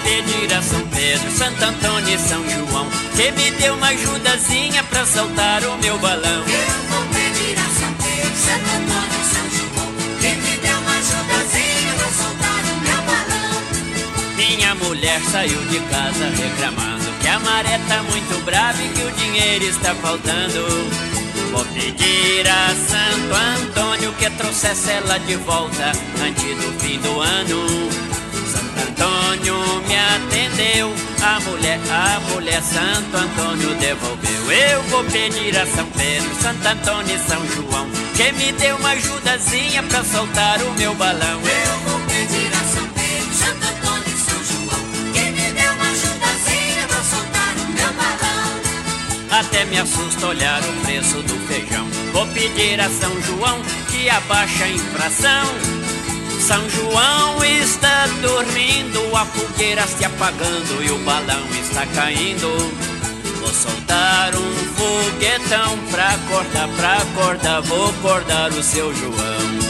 pedir a São Pedro, Santo Antônio e São João que me dê uma ajudazinha pra soltar o meu balão. Eu vou pedir a São Pedro, Santo Antônio e São João que me dê uma ajudazinha pra soltar o meu balão. Minha mulher saiu de casa reclamando que a maré tá muito brava e que o dinheiro está faltando. Vou pedir a Santo Antônio que trouxesse ela de volta antes do fim do ano. Santo Antônio me atendeu, a mulher Santo Antônio devolveu. Eu vou pedir a São Pedro, Santo Antônio e São João que me dê uma ajudazinha pra soltar o meu balão. Eu vou pedir a São Pedro, Santo Antônio e São João que me dê uma ajudazinha pra soltar o meu balão. Até me assusta olhar o preço do feijão. Vou pedir a São João que abaixe a infração. São João está dormindo, a fogueira se apagando e o balão está caindo. Vou soltar um foguetão pra acordar, vou acordar o seu João.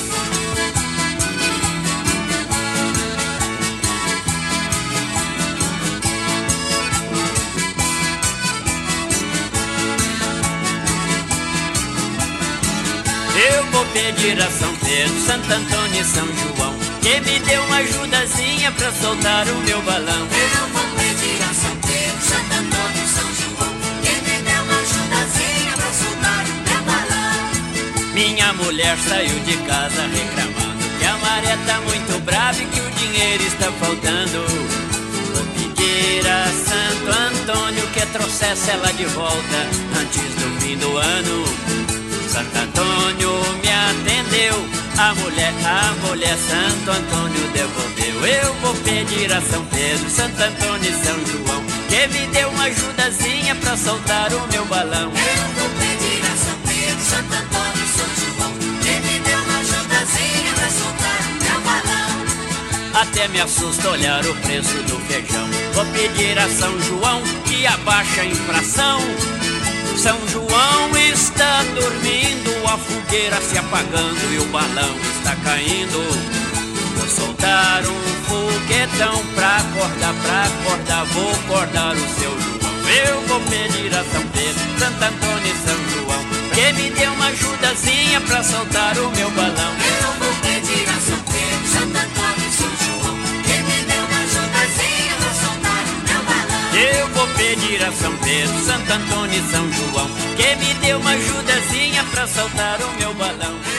Eu vou pedir a São Pedro, Santo Antônio e São João que me dê uma ajudazinha pra soltar o meu balão. Eu vou pedir a São Pedro, Santo Antônio e São João que me dê uma ajudazinha pra soltar o meu balão. Minha mulher saiu de casa reclamando que a maré tá muito brava e que o dinheiro está faltando. Vou pedir a Santo Antônio que trouxesse ela de volta antes do fim do ano. Santo Antônio me atendeu, a mulher Santo Antônio devolveu. Eu vou pedir a São Pedro, Santo Antônio e São João que me dê uma ajudazinha pra soltar o meu balão. Eu vou pedir a São Pedro, Santo Antônio e São João que me dê uma ajudazinha pra soltar o meu balão. Até me assusta olhar o preço do feijão. Vou pedir a São João que abaixe a infração. São João está dormindo, a fogueira se apagando e o balão está caindo. Vou soltar um foguetão pra acordar, vou acordar o seu João. Eu vou pedir a São Pedro, Santo Antônio e São João que me dê uma ajudazinha pra soltar o meu balão. Eu vou pedir a São Pedro, Santo Antônio e São João que me dê uma ajudazinha pra soltar o meu balão. Eu vou pedir a São Pedro, Santo Antônio e São João que me dê uma ajudazinha pra soltar o meu balão.